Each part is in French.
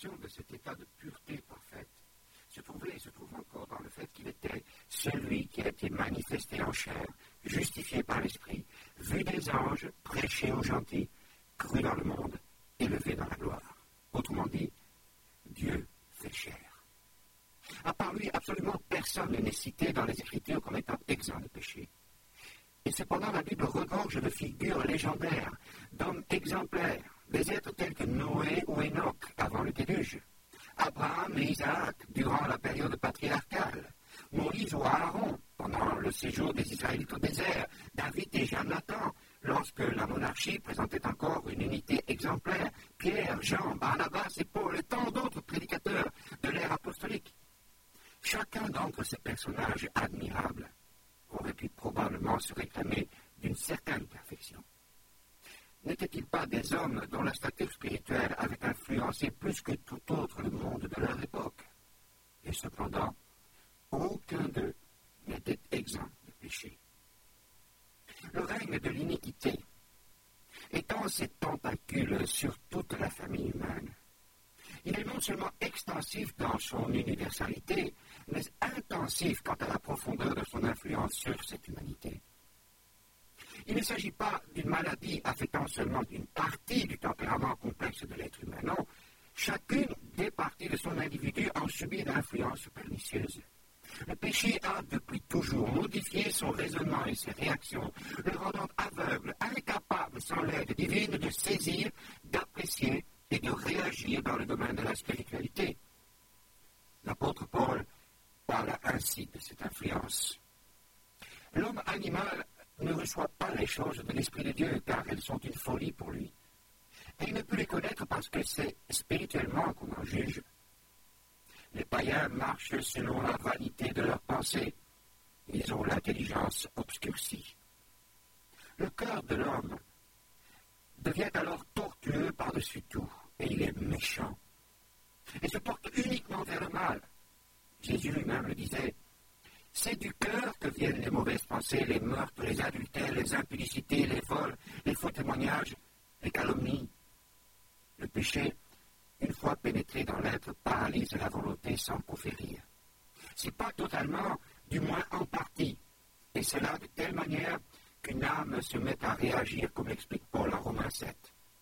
manifestation de cet état de pureté parfaite se trouvait et se trouve encore dans le fait qu'il était celui qui a été manifesté en chair, justifié par l'Esprit, vu des anges, prêché aux gentils, cru dans le monde, élevé dans la gloire. Autrement dit, Dieu fait chair. À part lui, absolument personne n'est cité dans les Écritures comme étant exempt de péché. Et cependant, la Bible regorge de figures légendaires, d'hommes exemplaires, des êtres tels que Noé ou Enoch avant le déluge, Abraham et Isaac durant la période patriarcale, Moïse ou Aaron pendant le séjour des Israélites au désert, David et Jonathan lorsque la monarchie présentait encore une unité exemplaire, Pierre, Jean, Barnabas et Paul et tant d'autres prédicateurs de l'ère apostolique. Chacun d'entre ces personnages admirables aurait pu probablement se réclamer d'une certaine perfection. N'étaient-ils pas des hommes dont la stature spirituelle avait influencé plus que tout autre le monde de leur époque? Et cependant, aucun d'eux n'était exempt de péché. Le règne de l'iniquité étend ses tentacules sur toute la famille humaine. Il est non seulement extensif dans son universalité, mais intensif quant à la profondeur de son influence sur cette humanité. Il ne s'agit pas d'une maladie affectant seulement une partie du tempérament complexe de l'être humain, non. Chacune des parties de son individu en subit l'influence pernicieuse. Le péché a depuis toujours modifié son raisonnement et ses réactions, le rendant aveugle, incapable sans l'aide divine de saisir, d'apprécier et de réagir dans le domaine de la spiritualité. L'apôtre Paul parle ainsi de cette influence. L'homme animal ne reçoit pas les choses de l'Esprit de Dieu, car elles sont une folie pour lui. Et il ne peut les connaître parce que c'est spirituellement qu'on en juge. Les païens marchent selon la vanité de leurs pensées. Ils ont l'intelligence obscurcie. Le cœur de l'homme devient alors tortueux par-dessus tout, et il est méchant, et se porte uniquement vers le mal. Jésus lui-même le disait, « C'est du cœur que viennent les mauvaises pensées, les meurtres, les adultères, les impudicités, les vols, les faux témoignages, les calomnies. » Le péché, une fois pénétré dans l'être, paralyse la volonté sans conférir. C'est pas totalement, du moins en partie, et cela de telle manière qu'une âme se met à réagir, comme explique Paul en Romains 7.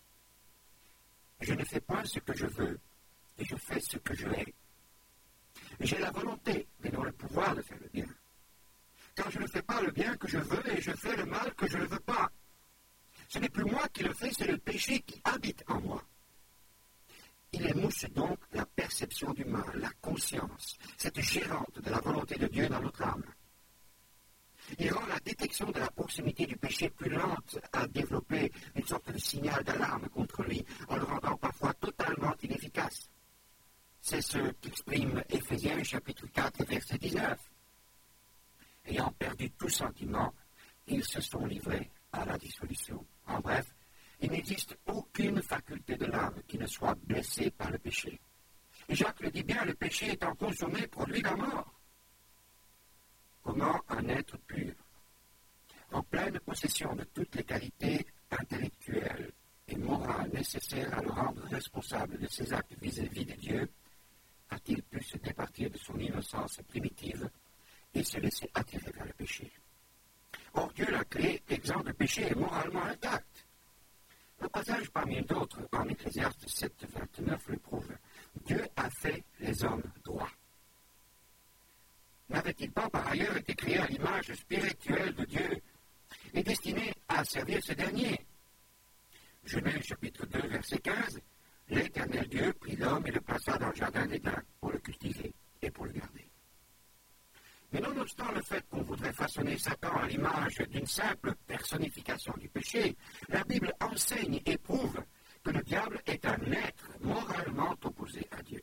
Je ne fais point ce que je veux, et je fais ce que je hais. J'ai la volonté, mais non le pouvoir de faire le bien. Car je ne fais pas le bien que je veux, et je fais le mal que je ne veux pas. Ce n'est plus moi qui le fais, c'est le péché qui habite en moi. Il émousse donc la perception du mal, la conscience, cette gérante de la volonté de Dieu dans notre âme. Il rend la détection de la proximité du péché plus lente à développer une sorte de signal d'alarme contre lui, en le rendant parfois totalement inefficace. C'est ce qu'exprime Éphésiens chapitre 4, verset 19. Ayant perdu tout sentiment, ils se sont livrés à la dissolution. En bref, il n'existe aucune faculté de l'âme qui ne soit blessée par le péché. Et Jacques le dit bien, le péché étant consommé produit la mort. Comment un être pur, en pleine possession de toutes les qualités intellectuelles et morales nécessaires à le rendre responsable de ses actes vis-à-vis de Dieu, a-t-il pu se départir de son innocence primitive et se laisser attirer vers le péché? Or, Dieu l'a créé exempt de péché et moralement intact. Le passage parmi d'autres en Ecclésiaste 7, 29 le prouve. Dieu a fait les hommes droits. N'avait-il pas par ailleurs été créé à l'image spirituelle de Dieu et destiné à servir ce dernier? Genèse chapitre 2, verset 15. L'Éternel Dieu prit l'homme et le plaça dans le jardin d'Éden pour le cultiver et pour le garder. Mais nonobstant le fait qu'on voudrait façonner Satan à l'image d'une simple personnification du péché, la Bible enseigne et prouve que le diable est un être moralement opposé à Dieu.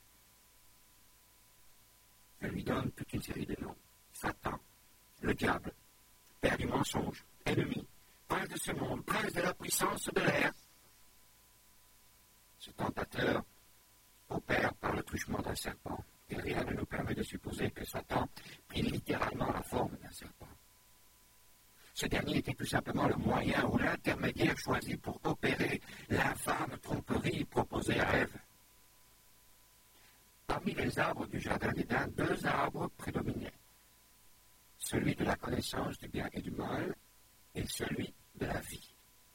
Elle lui donne toute une série de noms. Satan, le diable, père du mensonge, ennemi, prince de ce monde, prince de la puissance de l'air. Ce tentateur opère par le truchement d'un serpent, et rien ne nous permet de supposer que Satan prit littéralement la forme d'un serpent. Ce dernier était tout simplement le moyen ou l'intermédiaire choisi pour opérer l'infâme tromperie proposée à Ève. parmi les arbres du jardin d'Éden, deux arbres prédominaient. Celui de la connaissance du bien et du mal et celui de la vie.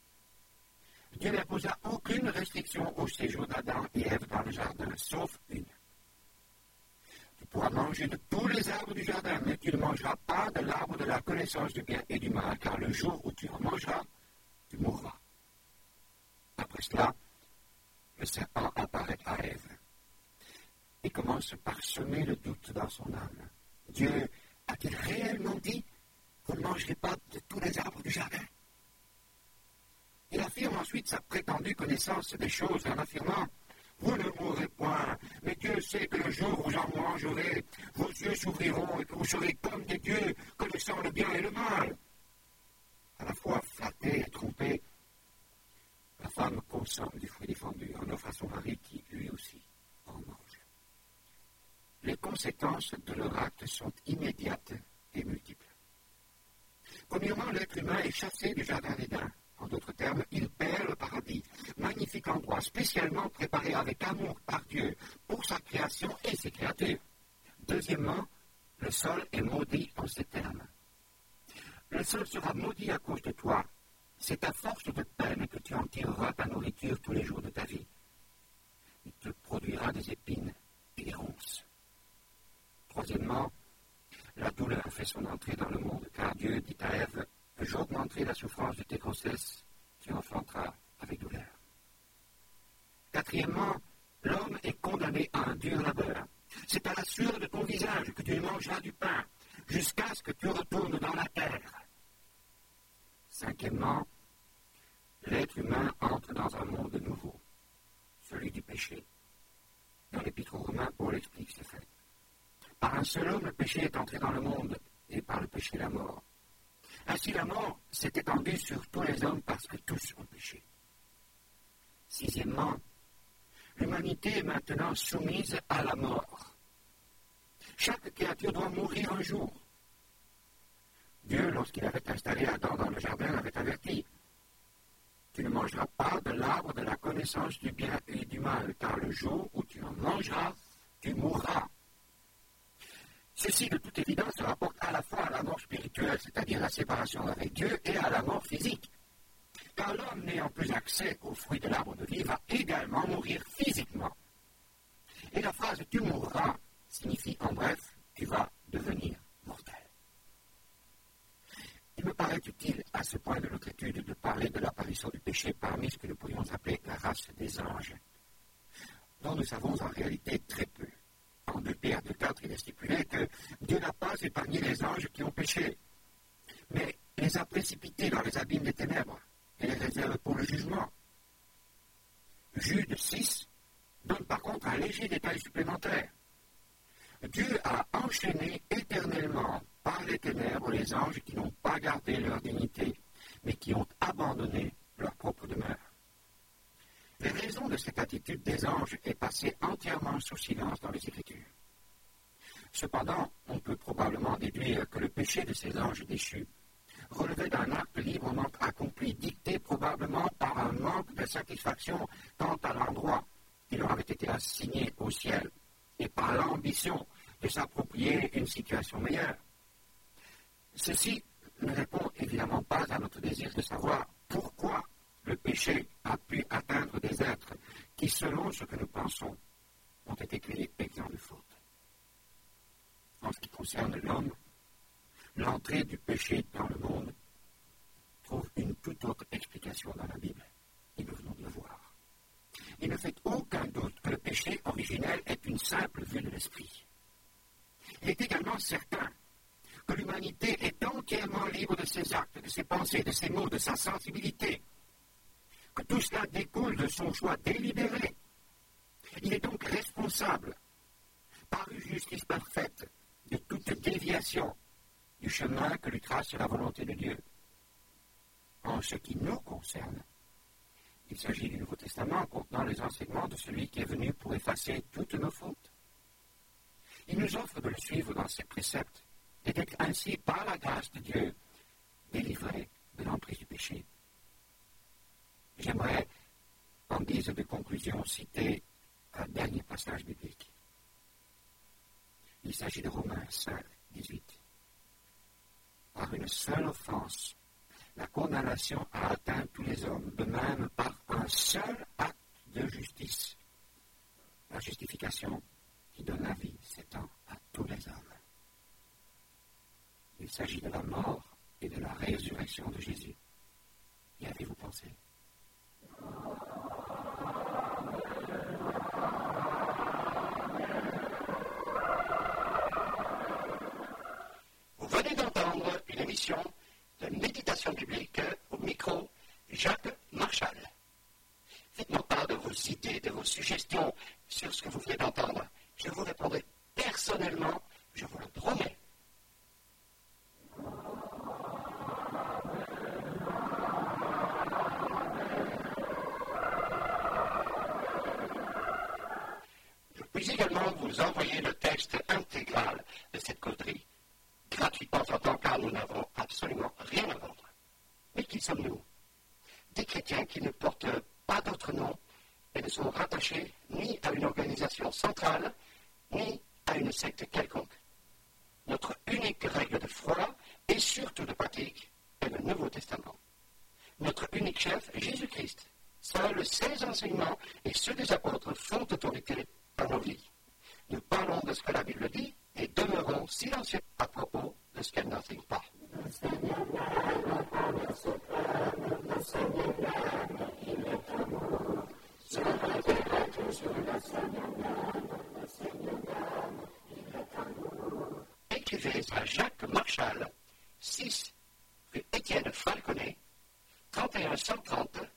Dieu n'imposa aucune restriction au séjour d'Adam et Ève dans le jardin, sauf une. Tu pourras manger de tous les arbres du jardin, mais tu ne mangeras pas de l'arbre de la connaissance du bien et du mal, car le jour où tu en mangeras, tu mourras. Après cela, le serpent apparaît à Ève et commence par semer le doute dans son âme. Dieu a-t-il réellement dit « Vous ne mangerez pas de tous les arbres du jardin ?» Il affirme ensuite sa prétendue connaissance des choses en affirmant « Vous ne mourrez point, mais Dieu sait que le jour où vous en mangerez, vos yeux s'ouvriront et que vous serez comme des dieux, connaissant le bien et le mal. » À la fois flattée et trompée, la femme consomme du fruit défendu, en offre à son mari qui, lui aussi, en mange. Les conséquences de leur acte sont immédiates et multiples. Premièrement, l'être humain est chassé du jardin d'Éden. En d'autres termes, il perd le paradis, magnifique endroit spécialement préparé avec amour par Dieu pour sa création et ses créatures. Deuxièmement, le sol est maudit en ces termes. Le sol sera maudit à cause de toi. C'est à force de peine que tu en tireras ta nourriture tous les jours de ta vie. Il te produira des épines et des ronces. Troisièmement, la douleur fait son entrée dans le monde, car Dieu dit à Ève « J'augmenterai la souffrance de tes grossesses, tu enfanteras avec douleur. » Quatrièmement, l'homme est condamné à un dur labeur. C'est à la sueur de ton visage que tu mangeras du pain, jusqu'à ce que tu retournes dans la terre. Cinquièmement, l'être humain entre dans un monde nouveau, celui du péché. Dans l'Épître aux Romains, Paul explique ce fait. Par un seul homme, le péché est entré dans le monde, et par le péché, la mort. Ainsi, la mort s'est étendue sur tous les hommes parce que tous ont péché. Sixièmement, l'humanité est maintenant soumise à la mort. Chaque créature doit mourir un jour. Dieu, lorsqu'il avait installé Adam dans le jardin, l'avait averti. Tu ne mangeras pas de l'arbre de la connaissance du bien et du mal, car le jour où tu en mangeras, tu mourras. Ceci, de toute évidence, se rapporte à la fois à la mort spirituelle, c'est-à-dire la séparation avec Dieu, et à la mort physique. Car l'homme n'ayant plus accès aux fruits de l'arbre de vie va également mourir physiquement. Et la phrase « tu mourras » signifie en bref « tu vas devenir mortel ». Il me paraît utile à ce point de notre étude de parler de l'apparition du péché parmi ce que nous pourrions appeler la race des anges, dont nous savons en réalité très peu. En 2 Pierre 2,4, il est stipulé que Dieu n'a pas épargné les anges qui ont péché, mais les a précipités dans les abîmes des ténèbres et les réserve pour le jugement. Jude 6 donne par contre un léger détail supplémentaire. Dieu a enchaîné éternellement par les ténèbres les anges qui n'ont pas gardé leur dignité, mais qui ont abandonné leur propre demeure. Les raisons de cette attitude des anges est passée entièrement sous silence dans les Écritures. Cependant, on peut probablement déduire que le péché de ces anges déchus relevait d'un acte librement accompli, dicté probablement par un manque de satisfaction quant à l'endroit qui leur avait été assigné au ciel et par l'ambition de s'approprier une situation meilleure. Ceci ne répond évidemment pas à notre désir de savoir pourquoi le péché a pu atteindre des êtres qui, selon ce que nous pensons, ont été créés exempts de faute. En ce qui concerne l'homme, l'entrée du péché dans le monde trouve une toute autre explication dans la Bible, et nous venons de le voir. Il ne fait aucun doute que le péché originel est une simple vue de l'esprit. Il est également certain que l'humanité est entièrement libre de ses actes, de ses pensées, de ses mots, de sa sensibilité, que tout cela découle de son choix délibéré. Il est donc responsable, par une justice parfaite, de toute déviation du chemin que lui trace la volonté de Dieu. En ce qui nous concerne, il s'agit du Nouveau Testament contenant les enseignements de celui qui est venu pour effacer toutes nos fautes. Il nous offre de le suivre dans ses préceptes et d'être ainsi, par la grâce de Dieu, délivré de l'emprise du péché. J'aimerais, en guise de conclusion, citer un dernier passage biblique. Il s'agit de Romains 5, 18. Par une seule offense, la condamnation a atteint tous les hommes, de même par un seul acte de justice. La justification qui donne la vie s'étend à tous les hommes. Il s'agit de la mort et de la résurrection de Jésus. Y avez-vous pensé? Vous venez d'entendre une émission de méditation biblique au micro Jacques Marchal. Faites-moi part de vos idées, de vos suggestions sur ce que vous venez d'entendre. Je vous répondrai personnellement, je vous le promets. Je puis également vous envoyer le texte intégral de cette causerie, gratuitement en tant car nous n'avons absolument rien à vendre. Mais qui sommes-nous? Des chrétiens qui ne portent pas d'autre nom et ne sont rattachés ni à une organisation centrale, ni à une secte quelconque. Notre unique règle de foi et surtout de pratique est le Nouveau Testament. Notre unique chef, Jésus-Christ. Seuls ses enseignements et ceux des apôtres font autorité dans nos vies. Nous parlons de ce que la Bible dit et demeurons silencieux à propos de ce qu'elle n'enseigne pas. Écrivez à Jacques Marchal, 6 rue Étienne Falconet, 31 130